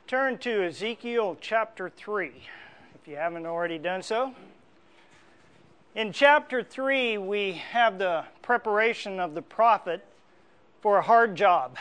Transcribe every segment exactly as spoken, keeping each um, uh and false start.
Turn to Ezekiel chapter three, if you haven't already done so. In chapter three, we have the preparation of the prophet for a hard job,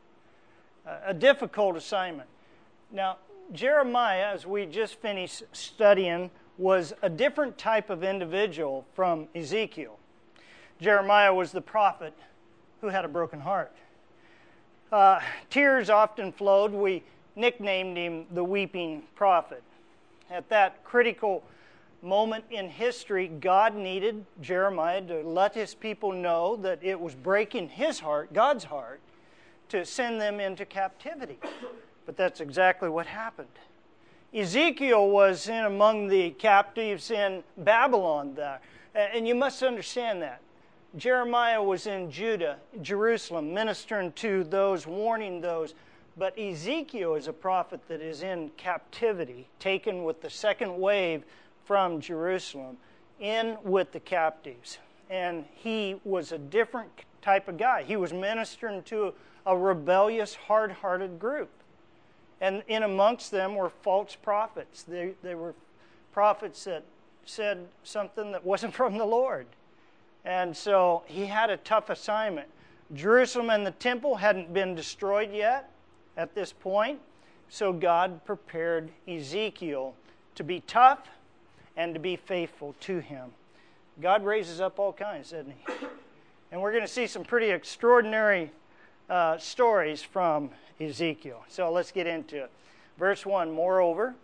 a difficult assignment. Now, Jeremiah, as we just finished studying, was a different type of individual from Ezekiel. Jeremiah was the prophet who had a broken heart. Uh, tears often flowed. We nicknamed him the weeping prophet. At that critical moment in history, God needed Jeremiah to let his people know that it was breaking his heart, God's heart, to send them into captivity. But that's exactly what happened. Ezekiel was in among the captives in Babylon there. And you must understand that. Jeremiah was in Judah, Jerusalem, ministering to those, warning those. But Ezekiel is a prophet that is in captivity, taken with the second wave from Jerusalem, in with the captives. And he was a different type of guy. He was ministering to a rebellious, hard-hearted group. And in amongst them were false prophets. They, they were prophets that said something that wasn't from the Lord. And so he had a tough assignment. Jerusalem and the temple hadn't been destroyed yet at this point. So God prepared Ezekiel to be tough and to be faithful to him. God raises up all kinds, doesn't he? And we're going to see some pretty extraordinary uh, stories from Ezekiel. So let's get into it. Verse one, moreover,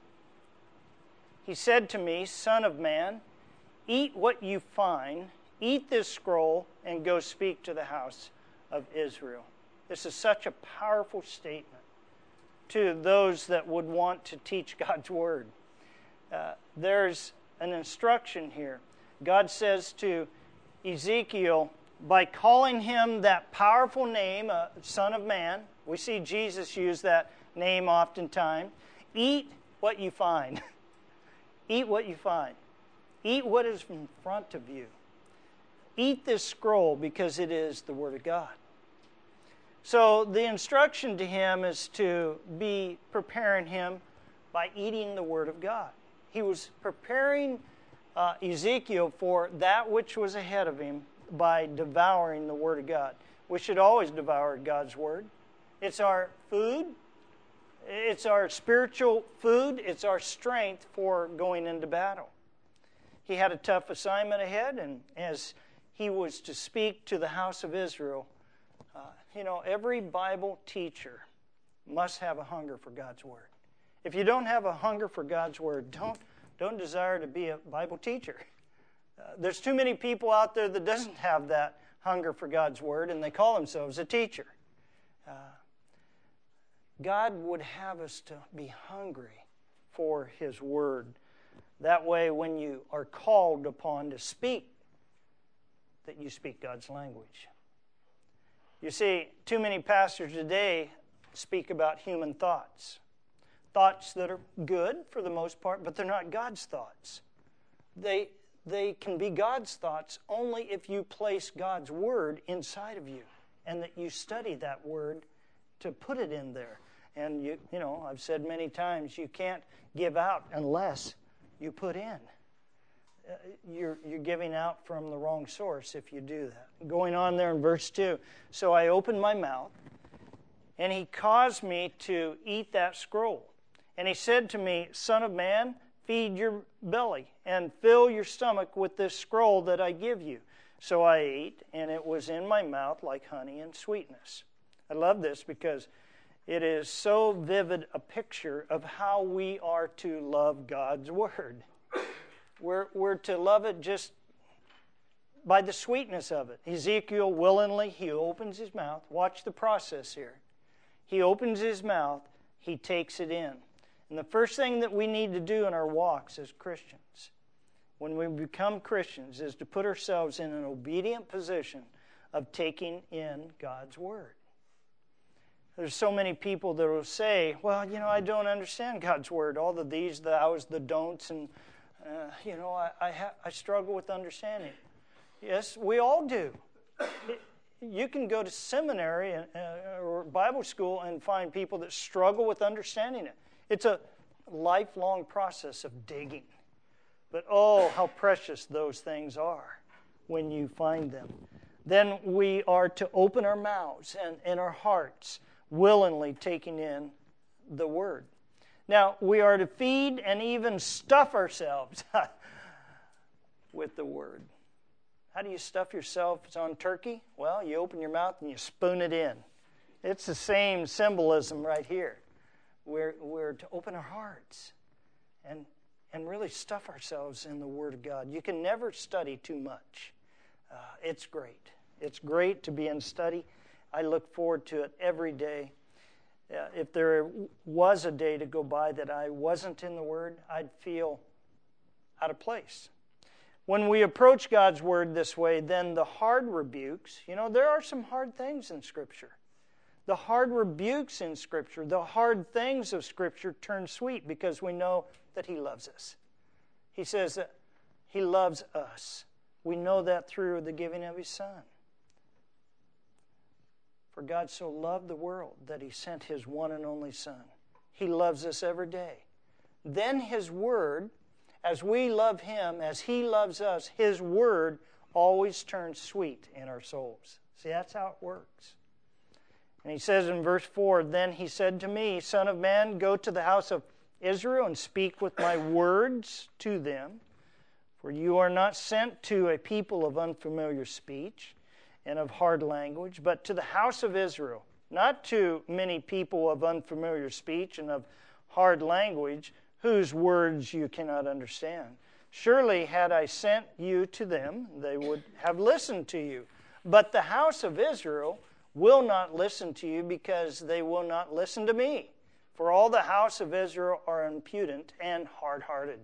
he said to me, Son of man, eat what you find, eat this scroll, and go speak to the house of Israel. This is such a powerful statement to those that would want to teach God's Word. Uh, there's an instruction here. God says to Ezekiel, by calling him that powerful name, uh, Son of Man, we see Jesus use that name oftentimes, eat what you find. Eat what you find. Eat what is in front of you. Eat this scroll because it is the Word of God. So the instruction to him is to be preparing him by eating the Word of God. He was preparing uh, Ezekiel for that which was ahead of him by devouring the Word of God. We should always devour God's Word. It's our food. It's our spiritual food. It's our strength for going into battle. He had a tough assignment ahead, and as he was to speak to the house of Israel, uh, you know, every Bible teacher must have a hunger for God's Word. If you don't have a hunger for God's Word, don't, don't desire to be a Bible teacher. Uh, there's too many people out there that doesn't have that hunger for God's Word, and they call themselves a teacher. Uh, God would have us to be hungry for His Word. That way, when you are called upon to speak, that you speak God's language. You see, too many pastors today speak about human thoughts. Thoughts that are good for the most part, but they're not God's thoughts. They, they can be God's thoughts only if you place God's Word inside of you and that you study that Word to put it in there. And, you, you know, I've said many times, you can't give out unless you put in. Uh, you're, you're giving out from the wrong source if you do that. Going on there in verse two. So I opened my mouth, and he caused me to eat that scroll. And he said to me, Son of man, feed your belly and fill your stomach with this scroll that I give you. So I ate, and it was in my mouth like honey and sweetness. I love this because it is so vivid a picture of how we are to love God's Word. We're, we're to love it just by the sweetness of it. Ezekiel willingly, he opens his mouth. Watch the process here. He opens his mouth, he takes it in. And the first thing that we need to do in our walks as Christians, when we become Christians, is to put ourselves in an obedient position of taking in God's Word. There's so many people that will say, well, you know, I don't understand God's Word. All the these, the thous, the don'ts, and, uh, you know, I I, ha- I struggle with understanding. Yes, we all do. It, you can go to seminary and, uh, or Bible school and find people that struggle with understanding it. It's a lifelong process of digging. But oh, how precious those things are when you find them. Then we are to open our mouths and, and our hearts, willingly taking in the Word. Now, we are to feed and even stuff ourselves with the Word. How do you stuff yourself on turkey? Well, you open your mouth and you spoon it in. It's the same symbolism right here. We're, we're to open our hearts and, and really stuff ourselves in the Word of God. You can never study too much. Uh, it's great. It's great to be in study. I look forward to it every day. Uh, if there was a day to go by that I wasn't in the Word, I'd feel out of place. When we approach God's Word this way, then the hard rebukes, you know, there are some hard things in Scripture. The hard rebukes in Scripture, the hard things of Scripture turn sweet because we know that He loves us. He says that He loves us. We know that through the giving of His Son. For God so loved the world that He sent His one and only Son. He loves us every day. Then His Word, as we love Him, as He loves us, His Word always turns sweet in our souls. See, that's how it works. And He says in verse four, Then He said to me, Son of man, go to the house of Israel and speak with my words to them. For you are not sent to a people of unfamiliar speech and of hard language, but to the house of Israel, not to many people of unfamiliar speech and of hard language, whose words you cannot understand. Surely had I sent you to them, they would have listened to you. But the house of Israel will not listen to you because they will not listen to me. For all the house of Israel are impudent and hard-hearted.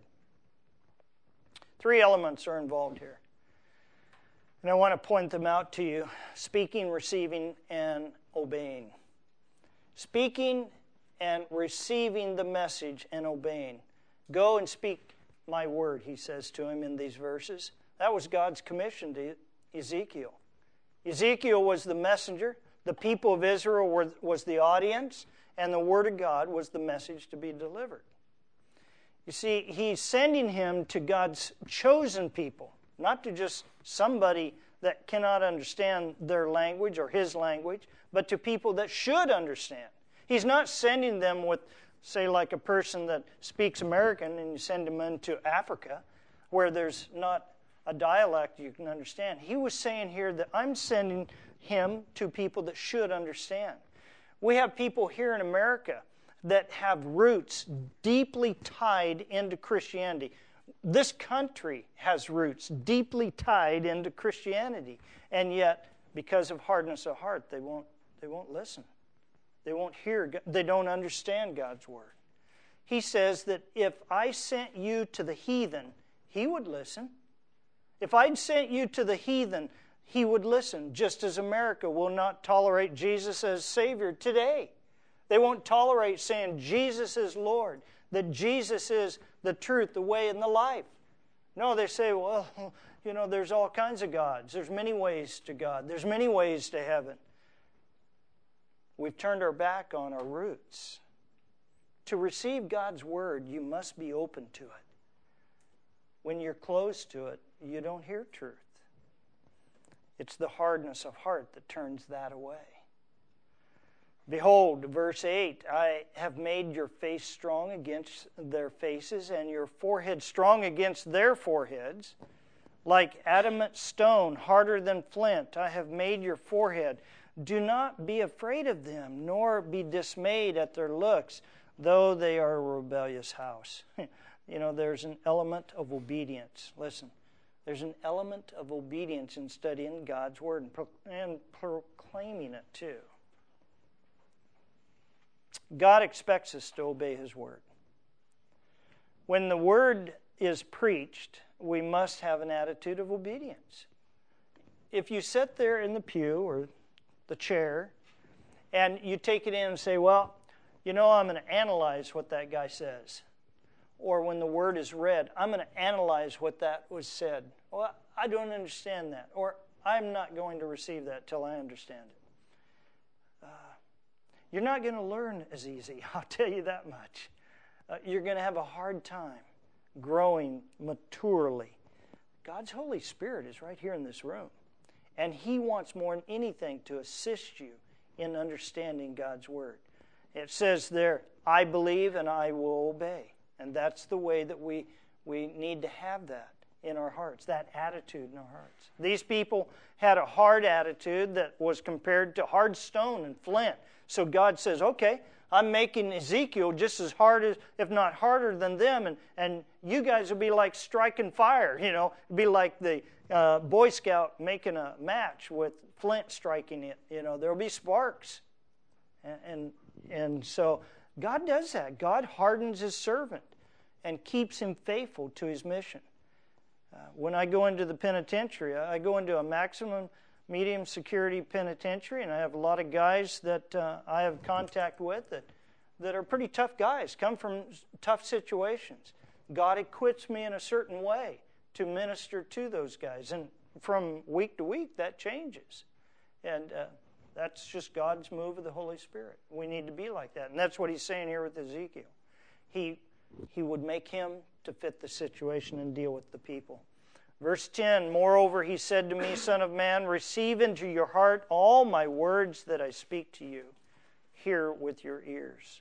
Three elements are involved here. And I want to point them out to you. Speaking, receiving, and obeying. Speaking and receiving the message and obeying. Go and speak my word, He says to him in these verses. That was God's commission to Ezekiel. Ezekiel was the messenger. The people of Israel were, was the audience. And the word of God was the message to be delivered. You see, He's sending him to God's chosen people. Not to just somebody that cannot understand their language or His language, but to people that should understand. He's not sending them with, say, like a person that speaks American and you send him into Africa where there's not a dialect you can understand. He was saying here that I'm sending him to people that should understand. We have people here in America that have roots deeply tied into Christianity. This country has roots deeply tied into Christianity, and yet, because of hardness of heart, they won't, they won't listen. They won't hear. They don't understand God's word. He says that if I sent you to the heathen, He would listen. If I'd sent you to the heathen, He would listen, just as America will not tolerate Jesus as Savior today. They won't tolerate saying Jesus is Lord, that Jesus is the truth, the way, and the life. No, they say, well, you know, there's all kinds of gods. There's many ways to God. There's many ways to heaven. We've turned our back on our roots. To receive God's word, you must be open to it. When you're closed to it, you don't hear truth. It's the hardness of heart that turns that away. Behold, verse eight, I have made your face strong against their faces, and your forehead strong against their foreheads. Like adamant stone, harder than flint, I have made your forehead. Do not be afraid of them, nor be dismayed at their looks, though they are a rebellious house. You know, there's an element of obedience. Listen, there's an element of obedience in studying God's word and, pro- and proclaiming it too. God expects us to obey His word. When the word is preached, we must have an attitude of obedience. If you sit there in the pew or the chair and you take it in and say, well, you know, I'm going to analyze what that guy says. Or when the word is read, I'm going to analyze what that was said. Well, I don't understand that. Or I'm not going to receive that till I understand it. You're not going to learn as easy, I'll tell you that much. uh, you're going to have a hard time growing maturely. God's Holy Spirit is right here in this room. And He wants more than anything to assist you in understanding God's Word. It says there, I believe and I will obey. And that's the way that we, we need to have that in our hearts, that attitude in our hearts. These people had a hard attitude that was compared to hard stone and flint. So God says, okay, I'm making Ezekiel just as hard as, if not harder than them, and, and you guys will be like striking fire, you know, it'd be like the uh, Boy Scout making a match with flint striking it, you know, there'll be sparks. And, and, and so God does that. God hardens His servant and keeps him faithful to his mission. Uh, when I go into the penitentiary, I go into a maximum medium security penitentiary, and I have a lot of guys that uh, I have contact with that, that are pretty tough guys, come from tough situations. God equips me in a certain way to minister to those guys. And from week to week, that changes. And uh, that's just God's move of the Holy Spirit. We need to be like that. And that's what He's saying here with Ezekiel. He, he would make him to fit the situation and deal with the people. Verse ten, moreover, He said to me, Son of man, receive into your heart all my words that I speak to you. Hear with your ears.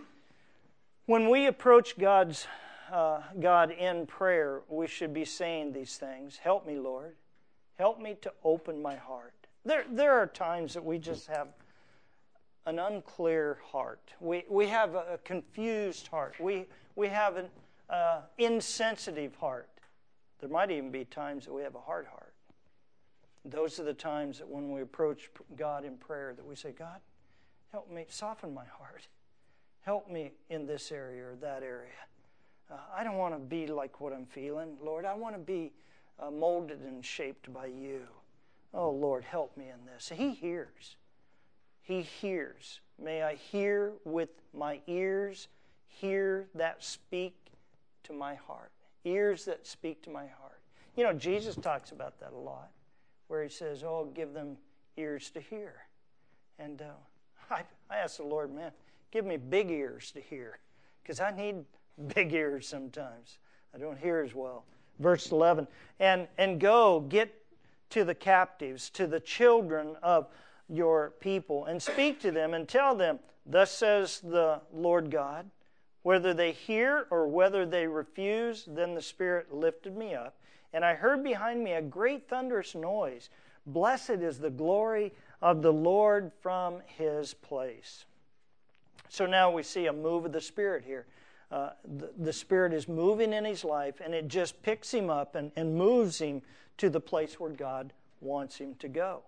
When we approach God's uh, God in prayer, we should be saying these things. Help me, Lord. Help me to open my heart. There, there are times that we just have an unclear heart. We, we have a confused heart. We, we have an uh, insensitive heart. There might even be times that we have a hard heart. Those are the times that when we approach God in prayer that we say, God, help me, soften my heart. Help me in this area or that area. Uh, I don't want to be like what I'm feeling. Lord, I want to be uh, molded and shaped by you. Oh, Lord, help me in this. He hears. He hears. May I hear with my ears, hear that speak to my heart. Ears that speak to my heart. You know, Jesus talks about that a lot, where He says, oh, give them ears to hear. And uh, I, I asked the Lord, man, give me big ears to hear, because I need big ears sometimes. I don't hear as well. Verse eleven, and, and go, get to the captives, to the children of your people, and speak to them and tell them, thus says the Lord God, whether they hear or whether they refuse, then the Spirit lifted me up, and I heard behind me a great thunderous noise. Blessed is the glory of the Lord from His place. So now we see a move of the Spirit here. Uh, the, the Spirit is moving in his life, and it just picks him up and, and moves him to the place where God wants him to go.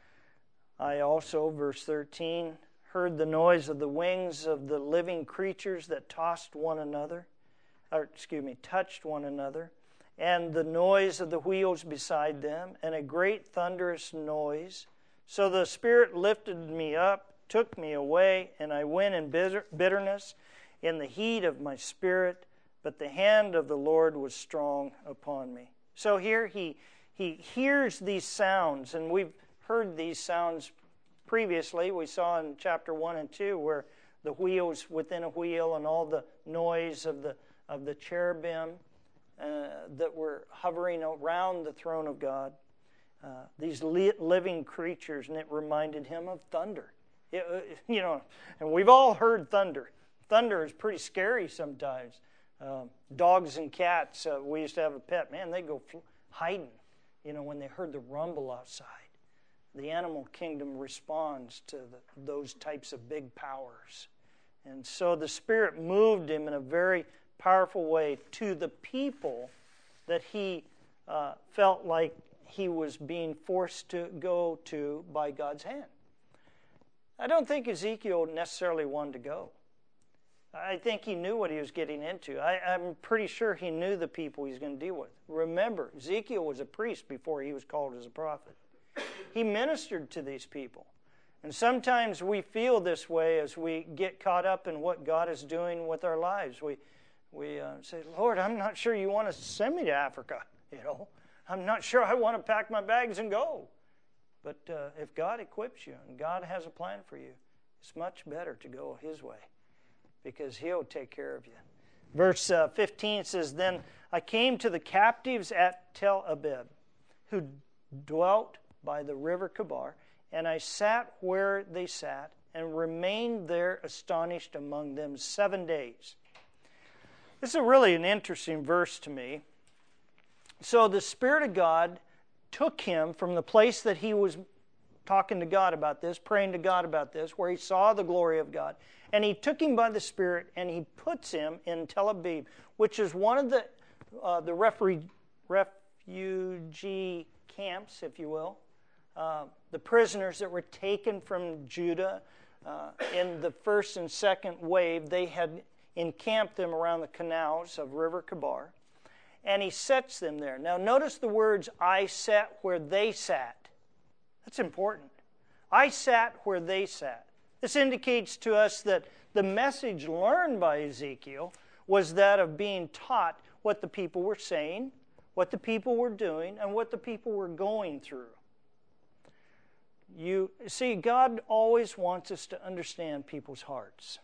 I also, verse thirteen, heard the noise of the wings of the living creatures that tossed one another, or excuse me, touched one another, and the noise of the wheels beside them, and a great thunderous noise. So the Spirit lifted me up, took me away, and I went in bitter, bitterness, in the heat of my spirit, but the hand of the Lord was strong upon me. So here he he hears these sounds, and we've heard these sounds previously. We saw in chapter one and two where the wheels within a wheel and all the noise of the of the cherubim uh, that were hovering around the throne of God. Uh, these li- living creatures, and it reminded him of thunder. It, uh, you know, and we've all heard thunder. Thunder is pretty scary sometimes. Um, dogs and cats, uh, we used to have a pet. Man, they go fl- hiding, you know, when they heard the rumble outside. The animal kingdom responds to the, those types of big powers. And so the Spirit moved him in a very powerful way to the people that he uh, felt like he was being forced to go to by God's hand. I don't think Ezekiel necessarily wanted to go. I think he knew what he was getting into. I, I'm pretty sure he knew the people he was going to deal with. Remember, Ezekiel was a priest before he was called as a prophet. He ministered to these people. And sometimes we feel this way as we get caught up in what God is doing with our lives. We we uh, say, Lord, I'm not sure you want to send me to Africa. You know, I'm not sure I want to pack my bags and go. But uh, if God equips you and God has a plan for you, it's much better to go His way, because He'll take care of you. Verse uh, fifteen says, Then I came to the captives at Tel Abib, who dwelt by the river Kebar, and I sat where they sat, and remained there astonished among them seven days. This is really an interesting verse to me. So the Spirit of God took him from the place that he was talking to God about this, praying to God about this, where he saw the glory of God, and he took him by the Spirit, and he puts him in Tel Abib, which is one of the uh, the refugee refugee camps, if you will, uh, the prisoners that were taken from Judah uh, in the first and second wave. They had encamped them around the canals of River Kebar, and he sets them there. Now notice the words, I sat where they sat. That's important. I sat where they sat. This indicates to us that the message learned by Ezekiel was that of being taught what the people were saying, what the people were doing, and what the people were going through. You see, God always wants us to understand people's hearts.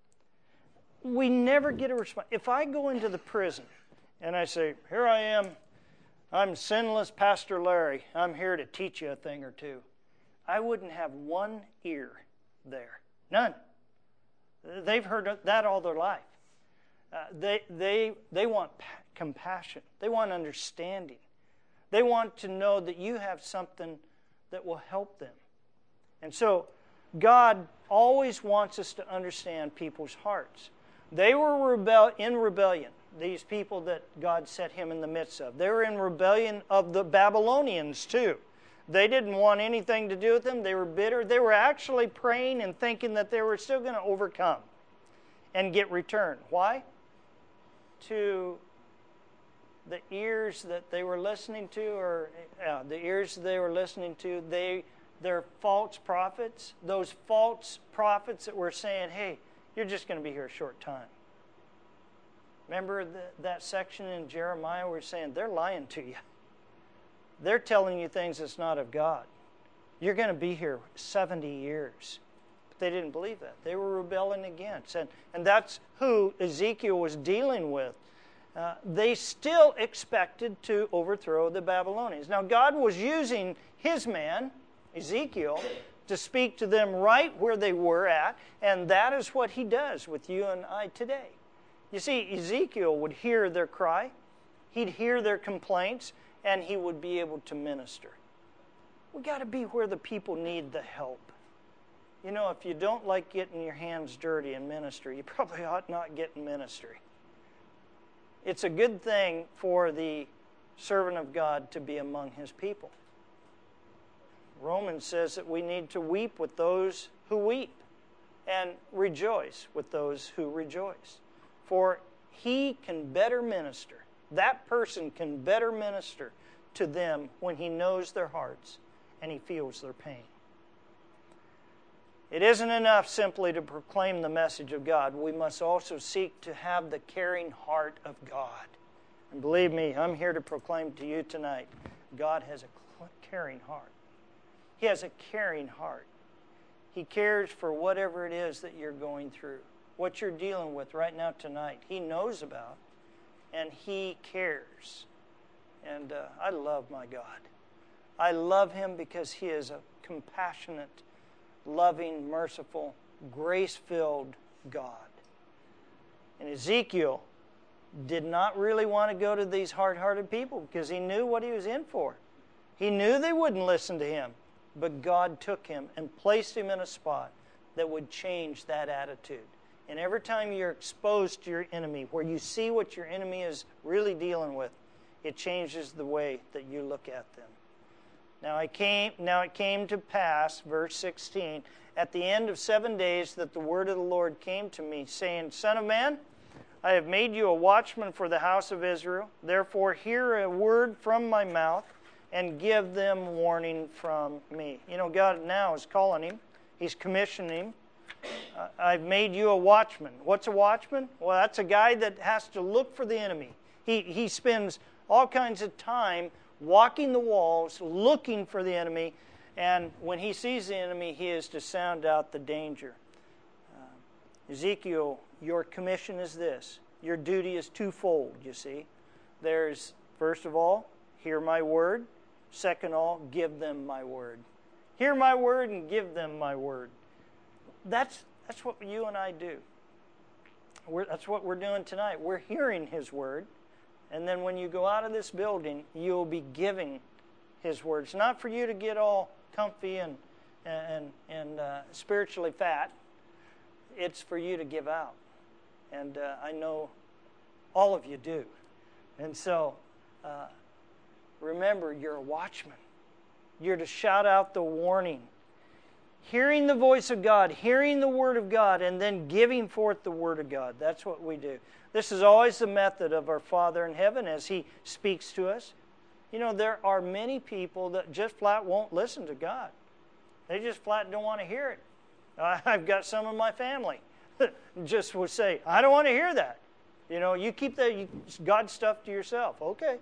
We never get a response. If I go into the prison and I say, here I am, I'm sinless Pastor Larry, I'm here to teach you a thing or two, I wouldn't have one ear there. None. They've heard that all their life. Uh, they, they, they want pa- compassion. They want understanding. They want to know that you have something that will help them. And so God always wants us to understand people's hearts. They were rebel- in rebellion, these people that God set him in the midst of. They were in rebellion of the Babylonians too. They didn't want anything to do with them. They were bitter. They were actually praying and thinking that they were still going to overcome and get returned. Why? To the ears that they were listening to, or uh, the ears they were listening to, they they're false prophets. Those false prophets that were saying, hey, you're just going to be here a short time. Remember the, that section in Jeremiah where he's saying, they're lying to you. They're telling you things that's not of God. You're going to be here seventy years. But they didn't believe that. They were rebelling against. And, and that's who Ezekiel was dealing with. Uh, they still expected to overthrow the Babylonians. Now, God was using his man, Ezekiel, to speak to them right where they were at, and that is what he does with you and I today. You see, Ezekiel would hear their cry, he'd hear their complaints, and he would be able to minister. We've got to be where the people need the help. You know, if you don't like getting your hands dirty in ministry, you probably ought not get in ministry. It's a good thing for the servant of God to be among his people. Romans says that we need to weep with those who weep and rejoice with those who rejoice. For he can better minister. That person can better minister to them when he knows their hearts and he feels their pain. It isn't enough simply to proclaim the message of God. We must also seek to have the caring heart of God. And believe me, I'm here to proclaim to you tonight, God has a caring heart. He has a caring heart. He cares for whatever it is that you're going through, what you're dealing with right now tonight. He knows about, and he cares. And uh, I love my God. I love him because he is a compassionate, loving, merciful, grace-filled God. And Ezekiel did not really want to go to these hard-hearted people because he knew what he was in for. He knew they wouldn't listen to him, but God took him and placed him in a spot that would change that attitude. And every time you're exposed to your enemy, where you see what your enemy is really dealing with, it changes the way that you look at them. Now I came. Now it came to pass, verse sixteen, at the end of seven days that the word of the Lord came to me, saying, Son of man, I have made you a watchman for the house of Israel. Therefore hear a word from my mouth, and give them warning from me. You know, God now is calling him. He's commissioning him. Uh, I've made you a watchman. What's a watchman? Well, that's a guy that has to look for the enemy. He, he spends all kinds of time walking the walls, looking for the enemy, and when he sees the enemy, he is to sound out the danger. Uh, Ezekiel, your commission is this. your duty is twofold, you see. There's, first of all, hear my word. Second of all, give them my word. Hear my word and give them my word. That's, that's what you and I do. We're, that's what we're doing tonight. We're hearing His word. And then when you go out of this building, you'll be giving His word. It's not for you to get all comfy and, and, and uh, spiritually fat. It's for you to give out. And uh, I know all of you do. And so, uh, remember, you're a watchman. You're to shout out the warning. Hearing the voice of God, hearing the Word of God, and then giving forth the Word of God. That's what we do. This is always the method of our Father in heaven as He speaks to us. You know, there are many people that just flat won't listen to God. They just flat don't want to hear it. I've got some in my family that just would say, I don't want to hear that. You know, you keep that God stuff to yourself. Okay.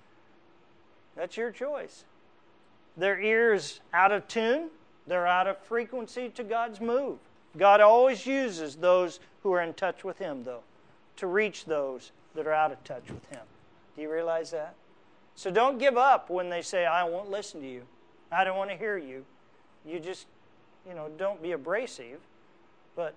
That's your choice. Their ear is out of tune. They're out of frequency to God's move. God always uses those who are in touch with Him, though, to reach those that are out of touch with Him. Do you realize that? So don't give up when they say, I won't listen to you. I don't want to hear you. You just, you know, don't be abrasive, but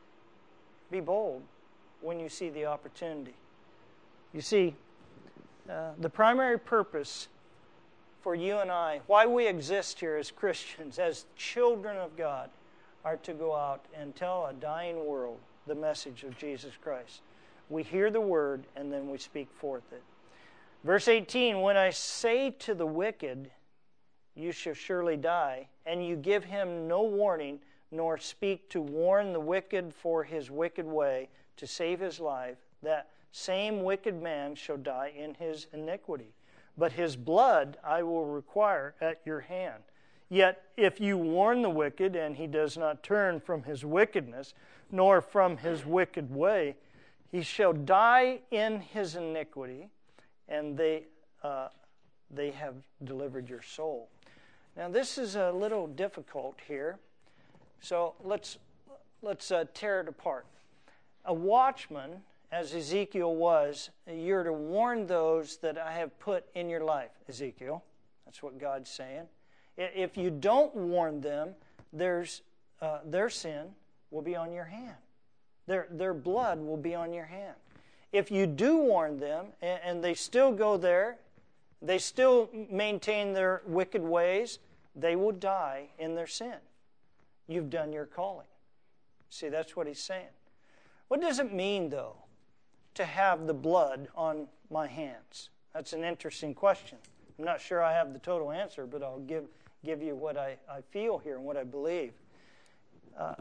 be bold when you see the opportunity. You see, uh, the primary purpose for you and I, why we exist here as Christians, as children of God, are to go out and tell a dying world the message of Jesus Christ. We hear the word and then we speak forth it. Verse eighteen, when I say to the wicked, you shall surely die, and you give him no warning, nor speak to warn the wicked for his wicked way, to save his life, that same wicked man shall die in his iniquity. But his blood I will require at your hand. Yet if you warn the wicked, and he does not turn from his wickedness, nor from his wicked way, he shall die in his iniquity, and they uh, they have delivered your soul. Now this is a little difficult here, so let's let's uh, tear it apart. A watchman, as Ezekiel was, you're to warn those that I have put in your life, Ezekiel. That's what God's saying. If you don't warn them, there's uh, their sin will be on your hand. Their their blood will be on your hand. If you do warn them, and, and they still go there, they still maintain their wicked ways, they will die in their sin. You've done your calling. See, that's what he's saying. What does it mean, though, to have the blood on my hands? That's an interesting question. I'm not sure I have the total answer, but I'll give, give you what I, I feel here and what I believe. Uh,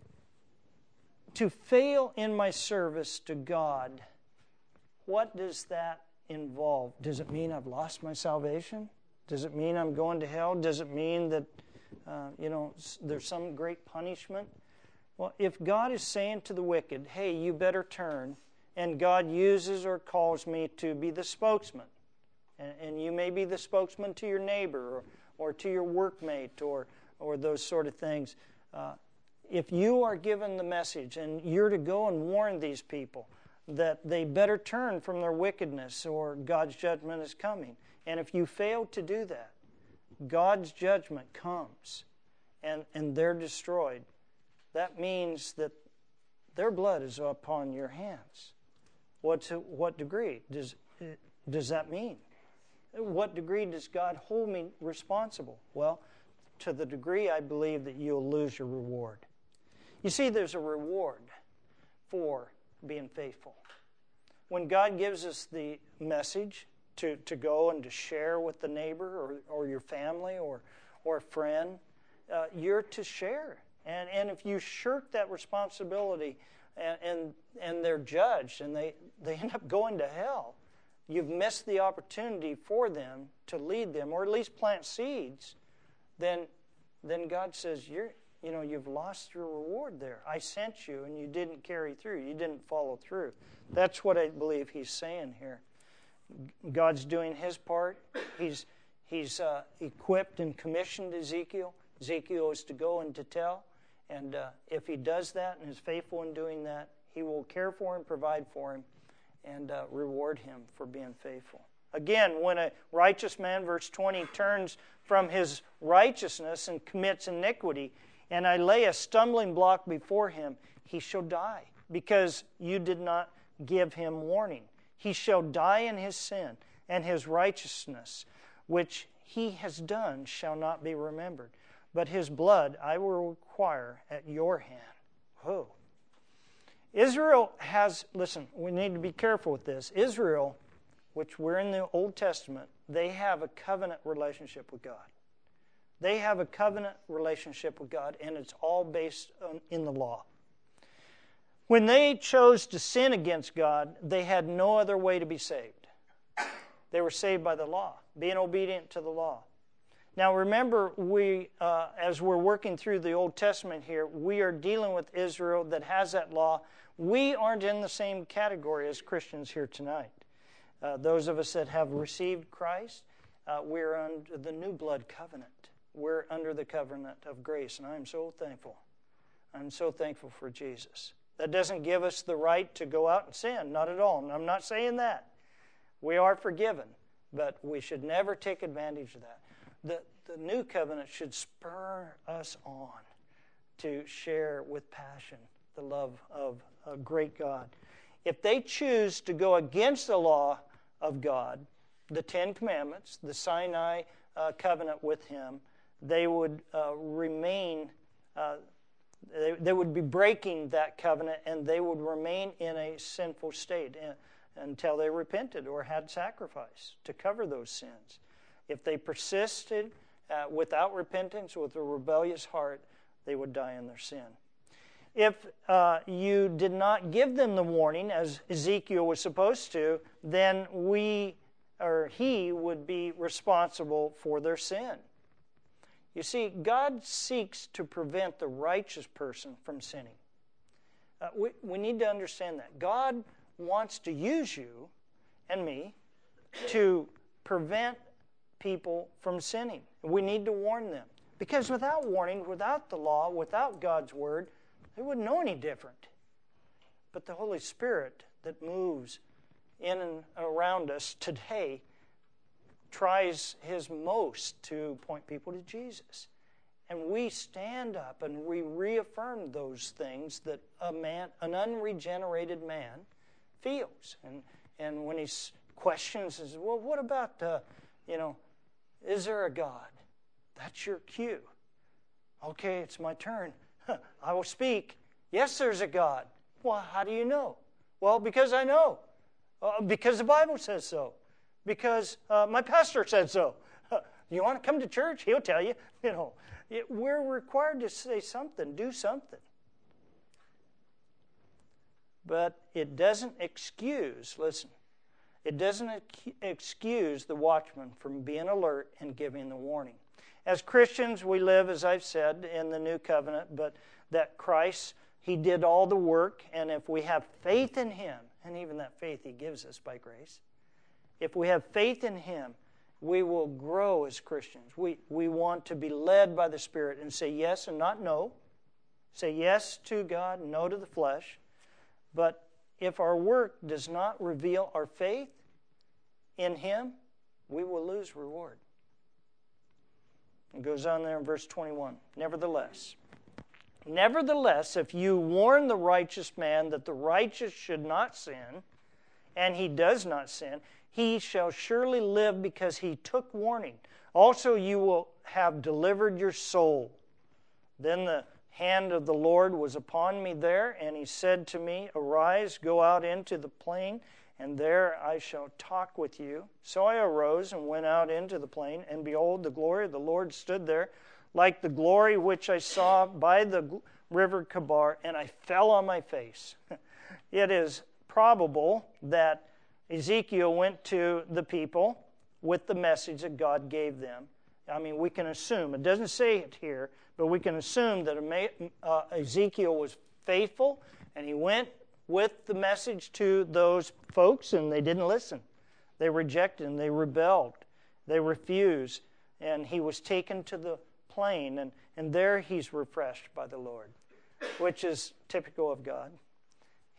to fail in my service to God, what does that involve? Does it mean I've lost my salvation? Does it mean I'm going to hell? Does it mean that, uh, you know, there's some great punishment? Well, if God is saying to the wicked, hey, you better turn, and God uses or calls me to be the spokesman, and, and you may be the spokesman to your neighbor or, or to your workmate or, or those sort of things, uh, if you are given the message and you're to go and warn these people that they better turn from their wickedness or God's judgment is coming, and if you fail to do that, God's judgment comes and, and they're destroyed. That means that their blood is upon your hands. What to, what degree does does that mean? What degree does God hold me responsible? Well, to the degree I believe that you'll lose your reward. You see, there's a reward for being faithful. When God gives us the message to, to go and to share with the neighbor or, or your family or, or a friend, uh, you're to share. And, and if you shirk that responsibility and, and, and they're judged and they, they end up going to hell, you've missed the opportunity for them to lead them or at least plant seeds, then, then God says, you're, you know, you've lost your reward there. I sent you and you didn't carry through. You didn't follow through. That's what I believe he's saying here. God's doing his part. He's, he's uh, equipped and commissioned Ezekiel. Ezekiel is to go and to tell. And uh, if he does that and is faithful in doing that, he will care for him, provide for him, and uh, reward him for being faithful. Again, when a righteous man, verse twenty, turns from his righteousness and commits iniquity, and I lay a stumbling block before him, he shall die, because you did not give him warning. He shall die in his sin, and his righteousness, which he has done, shall not be remembered. But his blood I will require at your hand. Whoa. Israel has, listen, we need to be careful with this. Israel, which we're in the Old Testament, they have a covenant relationship with God. They have a covenant relationship with God, and it's all based on, in the law. When they chose to sin against God, they had no other way to be saved. They were saved by the law, being obedient to the law. Now remember, we, uh, as we're working through the Old Testament here, we are dealing with Israel that has that law. We aren't in the same category as Christians here tonight. Uh, those of us that have received Christ, uh, we're under the new blood covenant. We're under the covenant of grace, and I'm so thankful. I'm so thankful for Jesus. That doesn't give us the right to go out and sin, not at all. And I'm not saying that. We are forgiven, but we should never take advantage of that. The, the new covenant should spur us on to share with passion the love of a great God. If they choose to go against the law of God, the Ten Commandments, the Sinai uh, covenant with Him, they would uh, remain, uh, they, they would be breaking that covenant, and they would remain in a sinful state until they repented or had sacrifice to cover those sins. If they persisted uh, without repentance, with a rebellious heart, they would die in their sin. If uh, you did not give them the warning, as Ezekiel was supposed to, then we, or he, would be responsible for their sin. You see, God seeks to prevent the righteous person from sinning. Uh, we, we need to understand that. God wants to use you and me to prevent people from sinning. We need to warn them. Because without warning, without the law, without God's Word, they wouldn't know any different. But the Holy Spirit that moves in and around us today tries his most to point people to Jesus. And we stand up and we reaffirm those things that a man, an unregenerated man feels. And and when he questions, says, well, what about, uh, you know, is there a God? That's your cue. Okay, it's my turn. I will speak. Yes, there's a God. Well, how do you know? Well, because I know. Uh, because the Bible says so. Because uh, my pastor said so. You want to come to church? He'll tell you. You know, it, we're required to say something, do something. But it doesn't excuse, listen, it doesn't excuse the watchman from being alert and giving the warning. As Christians, we live, as I've said, in the new covenant, but that Christ, He did all the work, and if we have faith in Him, and even that faith He gives us by grace, if we have faith in Him, we will grow as Christians. We, we want to be led by the Spirit and say yes and not no. Say yes to God, no to the flesh. But if our work does not reveal our faith in Him, we will lose reward. It goes on there in verse twenty-one. Nevertheless, nevertheless, if you warn the righteous man that the righteous should not sin, and he does not sin, he shall surely live because he took warning. Also you will have delivered your soul. Then the hand of the Lord was upon me there, and He said to me, arise, go out into the plain, and there I shall talk with you. So I arose and went out into the plain, and behold, the glory of the Lord stood there, like the glory which I saw by the river Chebar, and I fell on my face. It is probable that Ezekiel went to the people with the message that God gave them. I mean, we can assume, it doesn't say it here, but we can assume that uh, Ezekiel was faithful, and he went with the message to those folks, and they didn't listen. They rejected him. They rebelled. They refused. And he was taken to the plain, and, and there he's refreshed by the Lord, which is typical of God.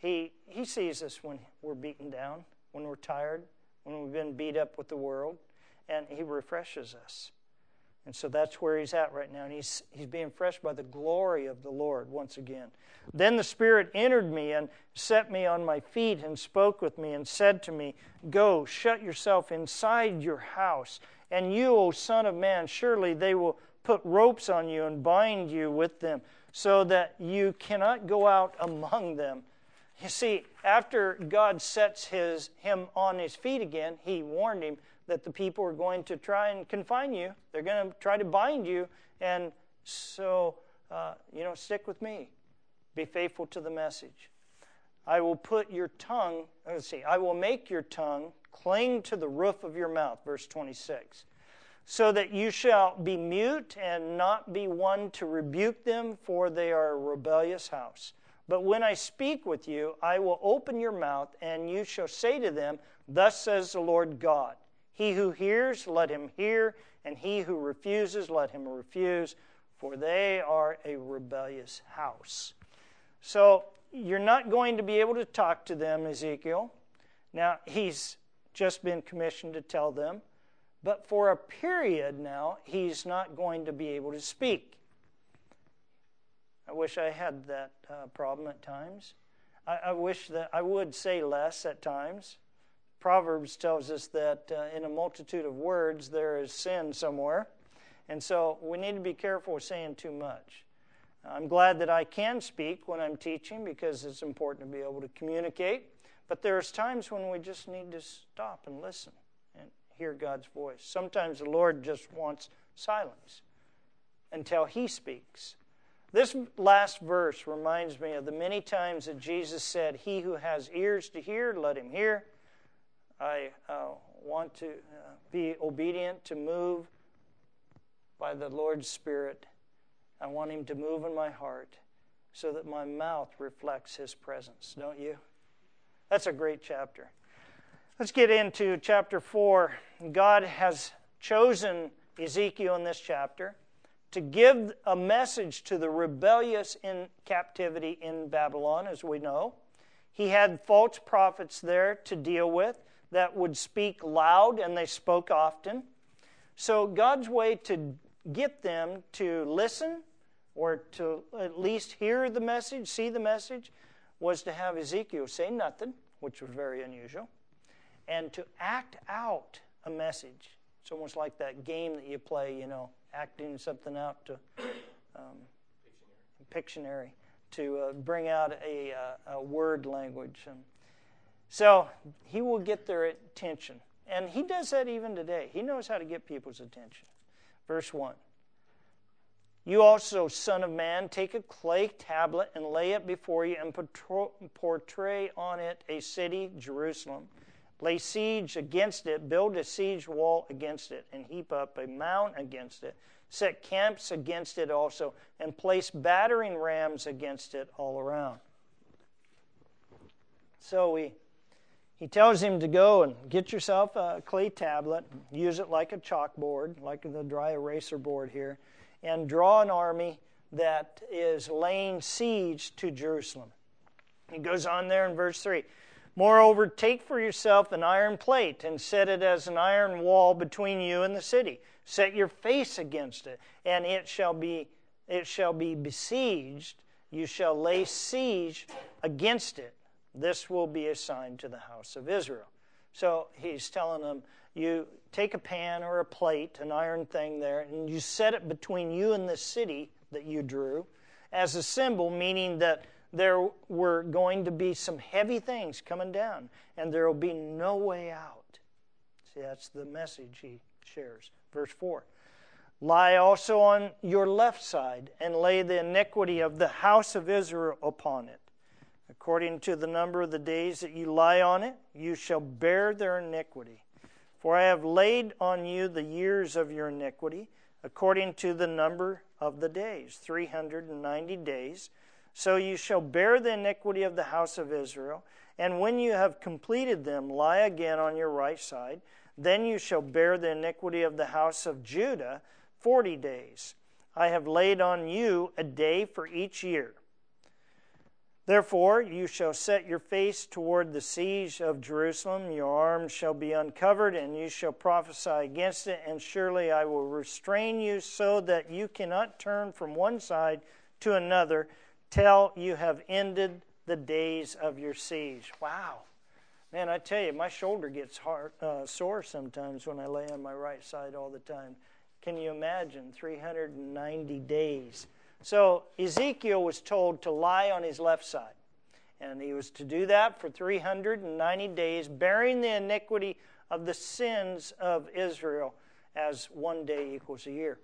He, he sees us when we're beaten down, when we're tired, when we've been beat up with the world, and He refreshes us. And so that's where He's at right now. And he's, he's being refreshed by the glory of the Lord once again. Then the Spirit entered me and set me on my feet and spoke with me and said to me, Go, shut yourself inside your house. And you, O Son of Man, surely they will put ropes on you and bind you with them, so that you cannot go out among them. You see, after God sets his, him on his feet again, He warned him that the people are going to try and confine you. They're going to try to bind you. And so, uh, you know, stick with me. Be faithful to the message. I will put your tongue, let's see, I will make your tongue cling to the roof of your mouth, verse twenty-six, so that you shall be mute and not be one to rebuke them, for they are a rebellious house. But when I speak with you, I will open your mouth, and you shall say to them, Thus says the Lord God. He who hears, let him hear, and he who refuses, let him refuse, for they are a rebellious house. So you're not going to be able to talk to them, Ezekiel. Now, he's just been commissioned to tell them, but for a period now, he's not going to be able to speak. I wish I had that uh, problem at times. I, I wish that I would say less at times. Proverbs tells us that uh, in a multitude of words there is sin somewhere. And so we need to be careful of saying too much. I'm glad that I can speak when I'm teaching because it's important to be able to communicate. But there's times when we just need to stop and listen and hear God's voice. Sometimes the Lord just wants silence until He speaks. This last verse reminds me of the many times that Jesus said, He who has ears to hear, let him hear. I uh, want to uh, be obedient to move by the Lord's Spirit. I want Him to move in my heart so that my mouth reflects His presence, don't you? That's a great chapter. Let's get into chapter four. God has chosen Ezekiel in this chapter to give a message to the rebellious in captivity in Babylon, as we know. He had false prophets there to deal with that would speak loud, and they spoke often. So God's way to get them to listen or to at least hear the message, see the message, was to have Ezekiel say nothing, which was very unusual, and to act out a message. It's almost like that game that you play, you know, acting something out to um, Pictionary, to uh, bring out a, uh, a word language. And so He will get their attention. And He does that even today. He knows how to get people's attention. Verse one. You also, son of man, take a clay tablet and lay it before you and portray on it a city, Jerusalem. Lay siege against it, build a siege wall against it, and heap up a mound against it. Set camps against it also, and place battering rams against it all around. So we, he tells him to go and get yourself a clay tablet, use it like a chalkboard, like the dry eraser board here, and draw an army that is laying siege to Jerusalem. He goes on there in verse three. Moreover, take for yourself an iron plate and set it as an iron wall between you and the city. Set your face against it, and it shall be it shall be besieged. You shall lay siege against it. This will be a sign to the house of Israel. So he's telling them, you take a pan or a plate, an iron thing there, and you set it between you and the city that you drew as a symbol, meaning that there were going to be some heavy things coming down, and there will be no way out. See, that's the message he shares. Verse four. Lie also on your left side, and lay the iniquity of the house of Israel upon it. According to the number of the days that you lie on it, you shall bear their iniquity. For I have laid on you the years of your iniquity, according to the number of the days, three hundred ninety days. So you shall bear the iniquity of the house of Israel, and when you have completed them, lie again on your right side. Then you shall bear the iniquity of the house of Judah forty days. I have laid on you a day for each year. Therefore, you shall set your face toward the siege of Jerusalem. Your arms shall be uncovered, and you shall prophesy against it. And surely I will restrain you so that you cannot turn from one side to another till you have ended the days of your siege. Wow. Man, I tell you, my shoulder gets hard, uh, sore sometimes when I lay on my right side all the time. Can you imagine? three hundred ninety days. So Ezekiel was told to lie on his left side. And he was to do that for three hundred ninety days, bearing the iniquity of the sins of Israel, as one day equals a year.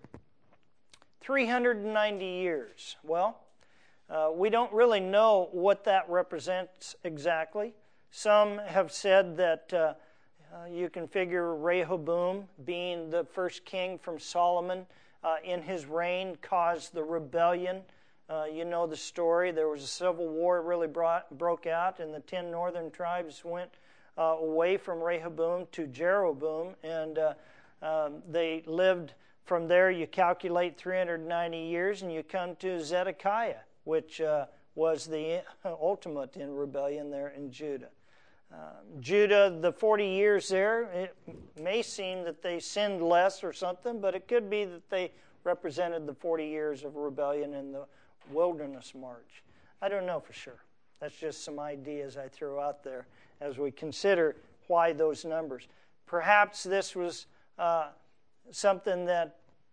three hundred ninety years. Well, uh, we don't really know what that represents exactly. Some have said that uh, uh, you can figure Rehoboam, being the first king from Solomon, Uh, in his reign, caused the rebellion. Uh, you know the story. There was a civil war really brought, broke out, and the ten northern tribes went uh, away from Rehoboam to Jeroboam, and uh, um, they lived from there. You calculate three hundred ninety years, and you come to Zedekiah, which uh, was the ultimate in rebellion there in Judah. Uh, Judah, the forty years there, it may seem that they sinned less or something, but it could be that they represented the forty years of rebellion in the wilderness march. I don't know for sure. That's just some ideas I threw out there as we consider why those numbers. Perhaps this was uh, something that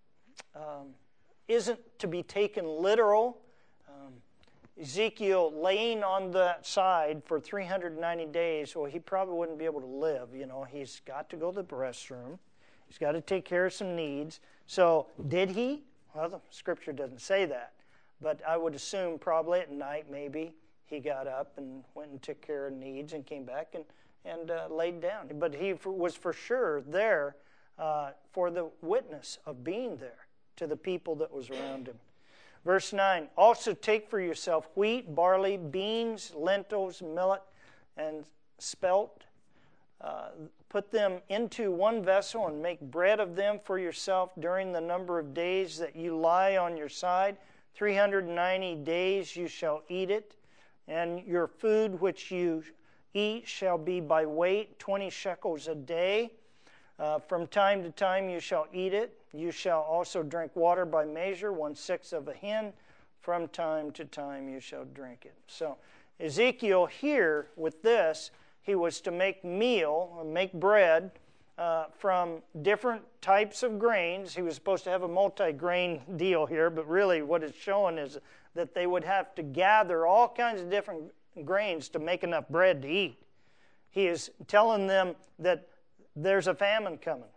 um, isn't to be taken literal. Um, Ezekiel laying on that side for three hundred ninety days, well, he probably wouldn't be able to live. You know, he's got to go to the restroom. He's got to take care of some needs. So did he? Well, the scripture doesn't say that. But I would assume probably at night maybe he got up and went and took care of needs and came back and, and uh, laid down. But he was for sure there uh, for the witness of being there to the people that was around him. Verse nine, also take for yourself wheat, barley, beans, lentils, millet, and spelt. Uh, put them into one vessel and make bread of them for yourself during the number of days that you lie on your side. three hundred ninety days you shall eat it. And your food which you eat shall be by weight, twenty shekels a day. Uh, from time to time you shall eat it. You shall also drink water by measure, one-sixth of a hin. From time to time you shall drink it. So Ezekiel here, with this, he was to make meal, or make bread, uh, from different types of grains. He was supposed to have a multi-grain deal here, but really what it's showing is that they would have to gather all kinds of different grains to make enough bread to eat. He is telling them that there's a famine coming.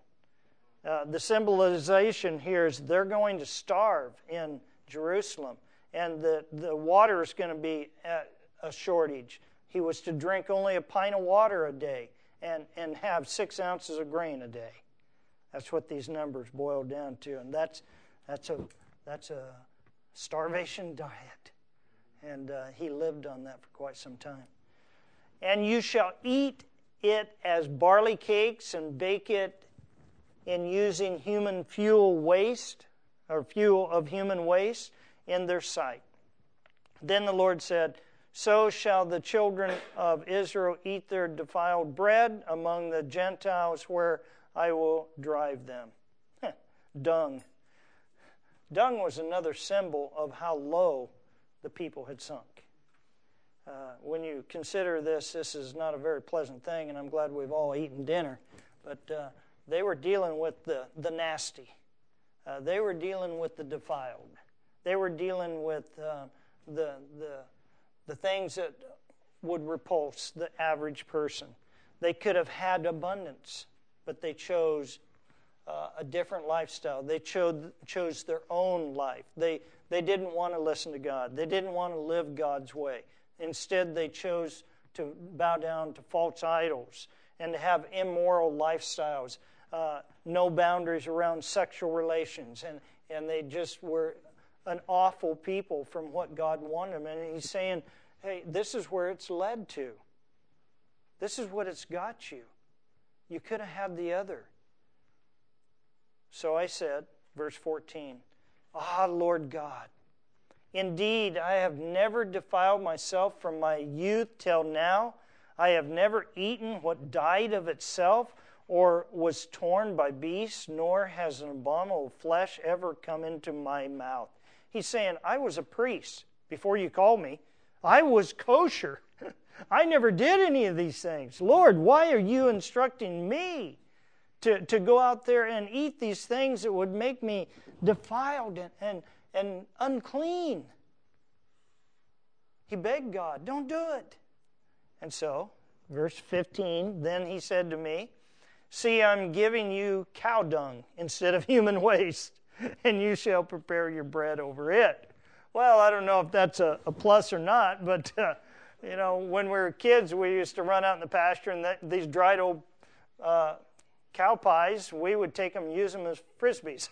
Uh, the symbolization here is they're going to starve in Jerusalem, and the, the water is going to be at a shortage. He was to drink only a pint of water a day and, and have six ounces of grain a day. That's what these numbers boil down to, and that's that's a that's a starvation diet, and uh, he lived on that for quite some time. And you shall eat it as barley cakes and bake it in using human fuel waste, or fuel of human waste, in their sight. Then the Lord said, so shall the children of Israel eat their defiled bread among the Gentiles where I will drive them. Dung. Dung was another symbol of how low the people had sunk. Uh, when you consider this, this is not a very pleasant thing, and I'm glad we've all eaten dinner. But uh, they were dealing with the, the nasty. Uh, they were dealing with the defiled. They were dealing with uh, the, the, the things that would repulse the average person. They could have had abundance, but they chose uh, a different lifestyle. They chose, chose their own life. They, they didn't want to listen to God. They didn't want to live God's way. Instead, they chose to bow down to false idols and to have immoral lifestyles, uh, no boundaries around sexual relations, and, and they just were an awful people from what God wanted them. And he's saying, hey, this is where it's led to. This is what it's got you. You could have had the other. So I said, verse fourteen, ah, Lord God, Indeed, I have never defiled myself from my youth till now. I have never eaten what died of itself, or was torn by beasts, nor has an abominable flesh ever come into my mouth. He's saying, I was a priest before you called me. I was kosher. I never did any of these things. Lord, why are you instructing me to, to go out there and eat these things that would make me defiled and, and, and unclean? He begged God, don't do it. And so, verse fifteen, then he said to me, see, I'm giving you cow dung instead of human waste, and you shall prepare your bread over it. Well, I don't know if that's a, a plus or not, but, uh, you know, when we were kids, we used to run out in the pasture, and that, these dried old uh, cow pies, we would take them and use them as Frisbees.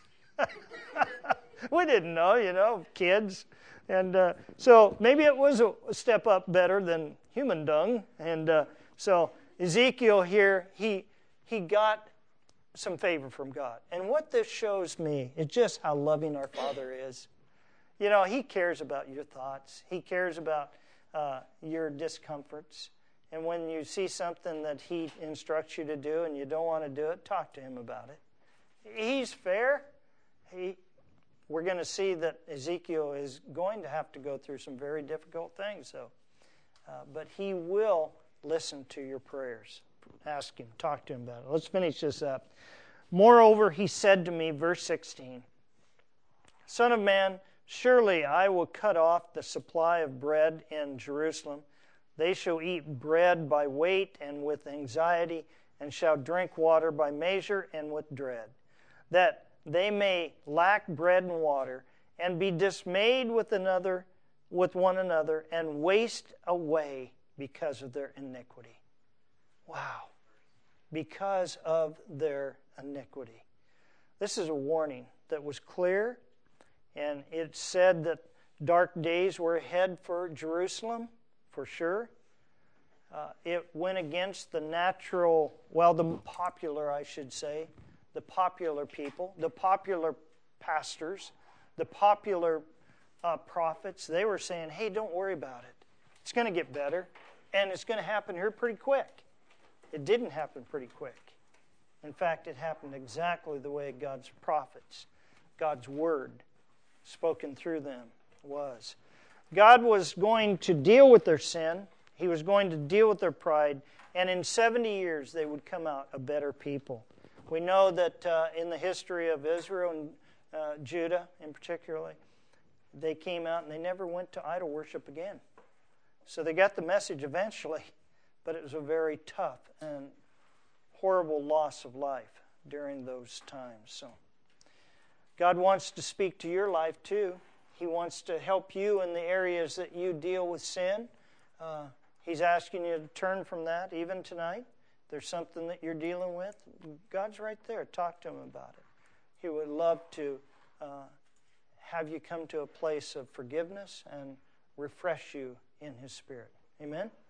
We didn't know, you know, kids. And uh, so maybe it was a step up better than human dung. And uh, so Ezekiel here, he he got some favor from God. And what this shows me is just how loving our Father is. You know, He cares about your thoughts. He cares about uh, your discomforts. And when you see something that He instructs you to do and you don't want to do it, talk to Him about it. He's fair. He, we're going to see that Ezekiel is going to have to go through some very difficult things, though. Uh, but He will listen to your prayers. Ask Him, talk to Him about it. Let's finish this up. Moreover, He said to me, verse sixteen, Son of man, surely I will cut off the supply of bread in Jerusalem. They shall eat bread by weight and with anxiety, and shall drink water by measure and with dread, that they may lack bread and water, and be dismayed with another, with one another, and waste away because of their iniquity. Wow. Because of their iniquity. This is a warning that was clear, and it said that dark days were ahead for Jerusalem, for sure. Uh, it went against the natural, well, the popular, I should say, the popular people, the popular pastors, the popular uh, prophets. They were saying, hey, don't worry about it. It's going to get better, and it's going to happen here pretty quick. It didn't happen pretty quick. In fact, it happened exactly the way God's prophets, God's word spoken through them was. God was going to deal with their sin. He was going to deal with their pride. And in seventy years, they would come out a better people. We know that uh, in the history of Israel and uh, Judah in particular, they came out and they never went to idol worship again. So they got the message eventually, but it was a very tough and horrible loss of life during those times. So God wants to speak to your life too. He wants to help you in the areas that you deal with sin. Uh, he's asking you to turn from that even tonight. If there's something that you're dealing with, God's right there. Talk to Him about it. He would love to uh, have you come to a place of forgiveness and refresh you in His Spirit. Amen?